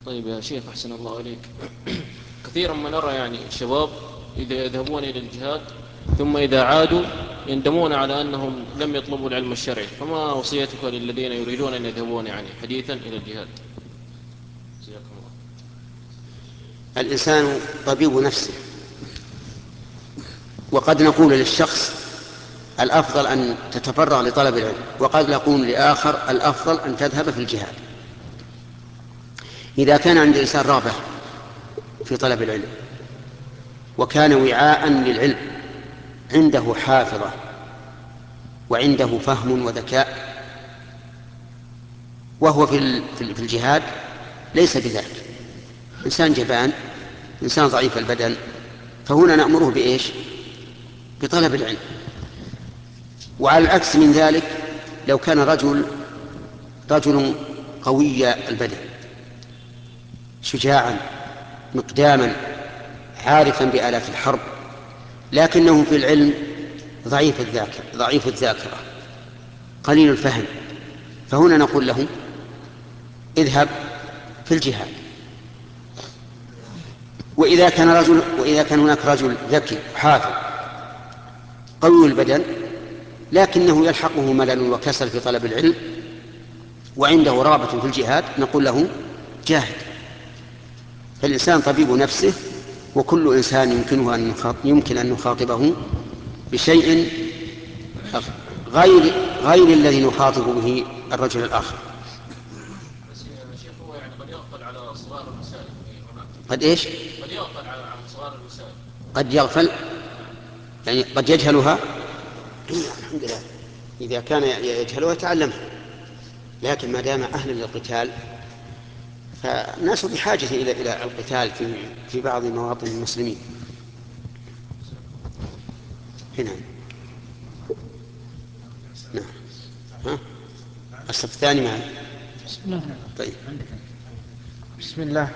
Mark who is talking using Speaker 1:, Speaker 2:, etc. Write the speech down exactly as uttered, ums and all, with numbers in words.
Speaker 1: طيب يا شيخ أحسن الله عليك. كثيرا ما نرى يعني الشباب إذا يذهبون إلى الجهاد ثم إذا عادوا يندمون على أنهم لم يطلبوا العلم الشرعي، فما وصيتك للذين يريدون أن يذهبون يعني حديثا إلى الجهاد؟ جزاكم الله.
Speaker 2: الإنسان طبيب نفسه، وقد نقول للشخص الأفضل أن تتفرغ لطلب العلم، وقد نقول لآخر الأفضل أن تذهب في الجهاد. إذا كان عند الإنسان رغبة في طلب العلم وكان وعاء للعلم، عنده حافظة وعنده فهم وذكاء، وهو في في الجهاد ليس بذلك، إنسان جبان، إنسان ضعيف البدن، فهنا نأمره بإيش؟ بطلب العلم. وعلى العكس من ذلك، لو كان رجل رجل قوي البدن شجاعا مقداما عارفا بآلات الحرب، لكنه في العلم ضعيف الذاكرة ضعيف الذاكرة قليل الفهم، فهنا نقول له اذهب في الجهاد. وإذا كان رجل وإذا كان هناك رجل ذكي حافظ قوي البدن لكنه يلحقه ملل وكسل في طلب العلم وعنده رغبة في الجهاد، نقول له جاهد. فالإنسان طبيب نفسه، وكل إنسان يمكنه أن يمكن أن نخاطبه بشيء غير غير الذي نخاطب به الرجل الآخر.
Speaker 1: شيخ هو يعني قد يغفل على صغار المسائل هنا.
Speaker 2: قد إيش؟
Speaker 1: قد يغفل على صغار المسائل.
Speaker 2: قد يغفل يعني قد يجهلها. الحمد لله، إذا كان يجهلها يتعلمها، لكن ما دام أهلا للقتال فالناس بحاجة إلى إلى القتال في في بعض مواطن المسلمين. هنا نعم. ها؟ الصف الثاني معي.
Speaker 3: بسم الله.
Speaker 2: طيب.
Speaker 3: بسم الله.